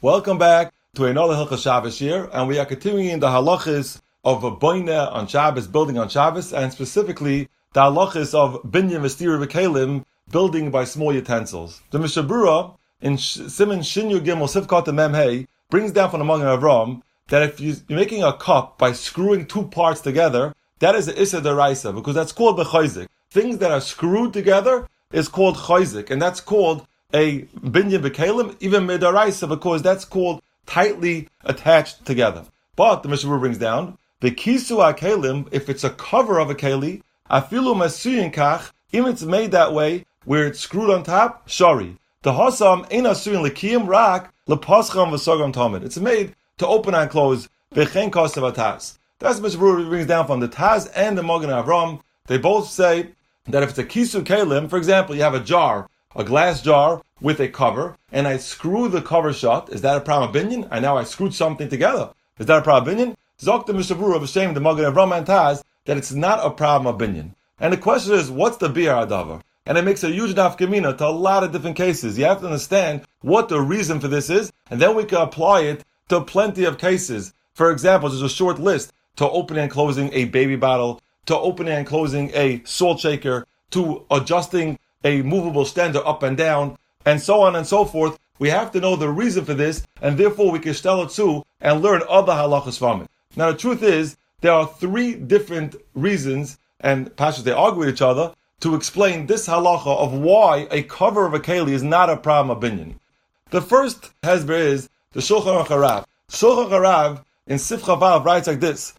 Welcome back to another Hilchos Shabbos here, and we are continuing the halachas of a boina on Shabbos, building on Shabbos, and specifically the halachas of binyan v'stira v'kelim, building by small utensils. The Mishnah Berurah in Siman Shinyu Gimel Sivkot Memhei brings down from the Magen Avram that if you're making a cup by screwing two parts together, that is the Issa Deraisa, because that's called the Chayzik. Things that are screwed together is called Chayzik, and that's called a binyan b'kelim, even midaraisa, because that's called tightly attached together. But the Mishnah Berurah brings down the kisu hakelim, if it's a cover of a keli, afilu masuyin kach, even it's made that way where it's screwed on top, shari. The hasam ein asuyin lekiyim rak lepascham v'sagam tamid. It's made to open and close v'chein kasav ataz. That's what Mishnah Berurah brings down from the Taz and the Magen Avram. They both say that if it's a kisu kelim, for example, you have a jar, a glass jar with a cover, and I screw the cover shut. Is that a problem of binyan? And now I screwed something together. Is that a problem of binyan? Zok the Mishnah Berurah B'Shem the Magen Avram and Taz that it's not a problem of binyan. And the question is, what's the biur hadavar? And it makes a huge nafkamina to a lot of different cases. You have to understand what the reason for this is, and then we can apply it to plenty of cases. For example, there's a short list to opening and closing a baby bottle, to opening and closing a salt shaker, to adjusting a movable ständer up and down, and so on and so forth. We have to know the reason for this, and therefore we can shtel it too and learn other halachas from it. Now the truth is, there are three different reasons, and pashas they argue with each other, to explain this halacha of why a cover of a keli is not a problem of binyan. The first hesber is the Shulchan Aruch Harav. Shulchan Aruch Harav in Sifcha Vav writes like this: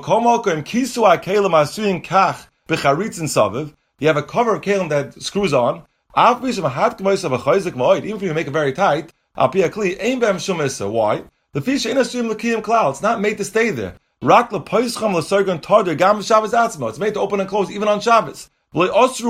you have a cover of kelim that screws on. Even if you make it very tight, why? The fish it's not made to stay there. It's made to open and close even on Shabbos. He says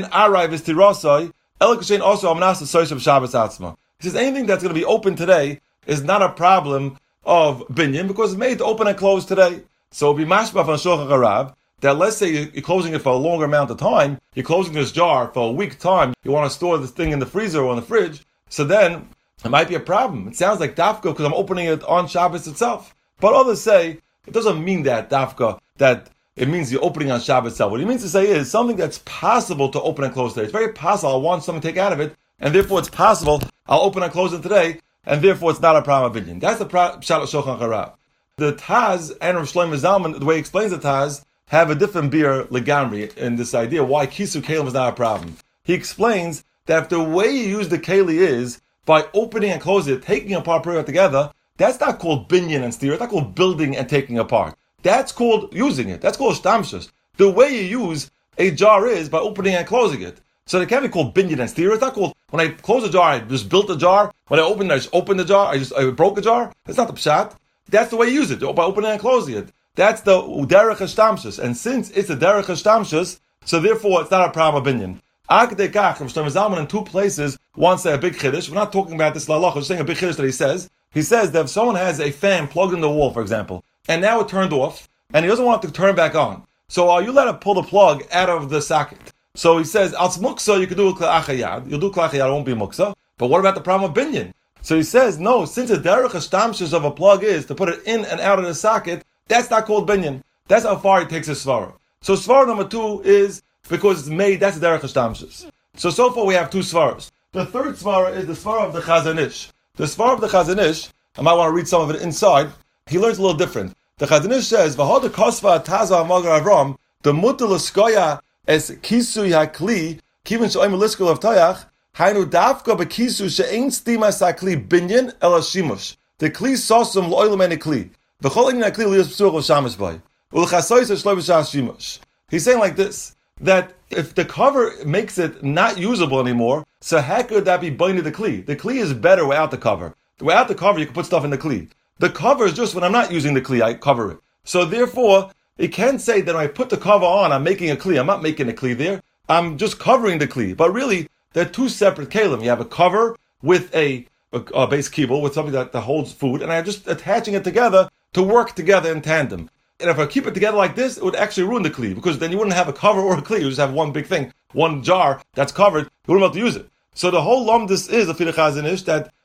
anything that's going to be open today is not a problem of binyan because it's made to open and close today. So it'll be mashbah from Shulchan Aruch that let's say you're closing it for a longer amount of time, you're closing this jar for a week time, you want to store this thing in the freezer or in the fridge, so then it might be a problem. It sounds like dafka because I'm opening it on Shabbos itself. But others say, it doesn't mean that dafka, that it means you're opening on Shabbos itself. What he means to say is something that's possible to open and close today. It's very possible I want something to take out of it, and therefore it's possible I'll open and close it today, and therefore it's not a problem of binyan. That's the pshat of Shulchan Aruch. The Taz and Rav Shlomo Zalman, the way he explains the Taz, have a different biur legamri in this idea why kisu kelim is not a problem. He explains that if the way you use the keli is by opening and closing it, taking apart, putting it together, that's not called binyan and stira. It's not called building and taking apart. That's called using it. That's called shtamshus. The way you use a jar is by opening and closing it. So it can't be called binyan and stira. It's not called when I close a jar, I just built a jar. When I opened it, I just opened the jar. I broke a jar. That's not the pshat. That's the way you use it, by opening and closing it. That's the derech hashtamshus. And since it's a derech hashtamshus, so therefore it's not a problem of binyan. Akdei kach, Rav Shlomo Zalman in two places wants to say a big chiddush. We're not talking about this lalach. We're saying a big chiddush that he says. He says that if someone has a fan plugged in the wall, for example, and now it turned off, and he doesn't want it to turn back on, so are you allowed to pull the plug out of the socket? So he says, als muksa, you can do a kla'achayad. You'll do kla'achayad, it won't be muksa. But what about the problem of binyan? So he says, no, since the derech hashtamshus of a plug is to put it in and out of the socket, that's not called binyan. That's how far he takes his svara. So svara number two is because it's made, that's the derech hashtamshus. So far we have two svaras. The third svara is the svara of the Chazon Ish. The svara of the Chazon Ish, I might want to read some of it inside, he learns a little different. The Chazon Ish says, V'hod kosva taza Magen Avram, the mutal eskoya es kisui hakli, kivin sho'im eliskol of tayach, hainu dafka bekisu she'ein stima sakli binyan el hashimush. The kli sosum lo'olam en kli. V'chol in hakli lios p'suach l'shamish bay. U'l'chasoyis ha'shlo b'shas shimush. He's saying like this, that if the cover makes it not usable anymore, so how could that be binding the kli? The kli is better without the cover. Without the cover, you can put stuff in the kli. The cover is just when I'm not using the kli, I cover it. So therefore, it can't say that when I put the cover on, I'm making a kli. I'm not making a kli there. I'm just covering the kli. But really, they're two separate kelim. You have a cover with a base kibble, with something that holds food, and I'm just attaching it together to work together in tandem. And if I keep it together like this, it would actually ruin the kli, because then you wouldn't have a cover or a kli. You just have one big thing, one jar that's covered. You wouldn't be able to use it. So the whole lumdus is a Chazon Ish that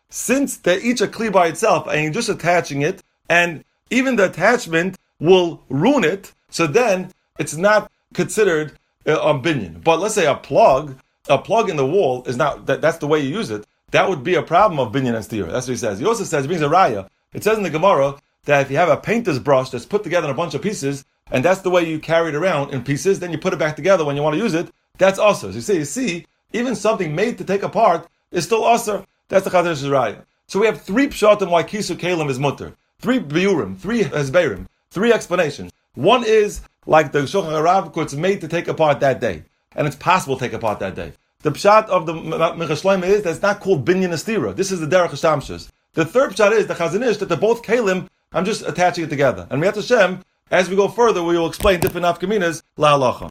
since they're each a kli by itself, and you're just attaching it, and even the attachment will ruin it, so then it's not considered a binyan. But let's say a plug in the wall is not, that's the way you use it, that would be a problem of binyan and stira. That's what he says. He also says, he brings a raya. It says in the Gemara that if you have a painter's brush that's put together in a bunch of pieces, and that's the way you carry it around in pieces, then you put it back together when you want to use it, that's also. So you see, even something made to take apart is still usher. That's the Chazon Ish's raya. So we have 3 pshatim why kisu kelim is mutter. 3 biurim, 3 hesberim, 3 explanations. One is like the Shulchan Aruch, it's made to take apart that day, and it's possible to take apart that day. The pshat of the Minchas Shlomo is that it's not called binyan astira. This is the derech hashtamshus. The third pshat is the Chazon Ish that they're both kelim. I'm just attaching it together. And Mi'at Hashem, as we go further, we will explain different nafkaminas la halacha.